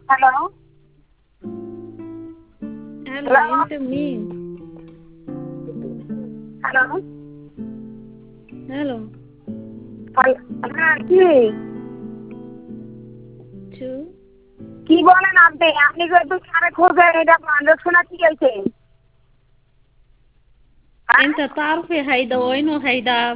Hello, Hello, hello, into me. Hello, Hello, হ্যাঁ কি two. কি বলেন আপনি? আপনি তো একটু সারে খোঁজেন, এটা বান্ধব শোনা কি হয়েছে? হ্যাঁ Enta tarfi haida oino haida